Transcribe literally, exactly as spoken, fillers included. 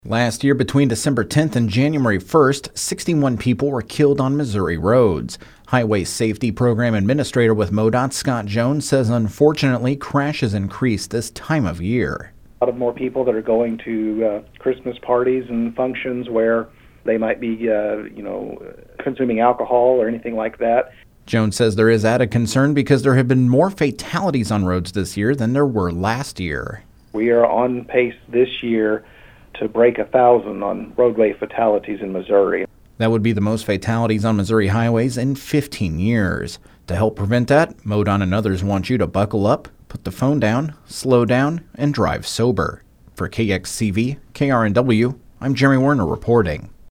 Last year, between December tenth and January first, sixty-one people were killed on Missouri roads. Highway Safety Program Administrator with MoDOT, Scott Jones, says unfortunately crashes increase this time of year. A lot of more people that are going to uh, Christmas parties and functions where they might be, uh, you know, consuming alcohol or anything like that. Jones says there is added concern because there have been more fatalities on roads this year than there were last year. We are on pace this year to break a thousand on roadway fatalities in Missouri. That would be the most fatalities on Missouri highways in fifteen years. To help prevent that, MoDOT and others want you to buckle up, put the phone down, slow down, and drive sober. For K X C V, K R N W, I'm Jeremy Werner reporting.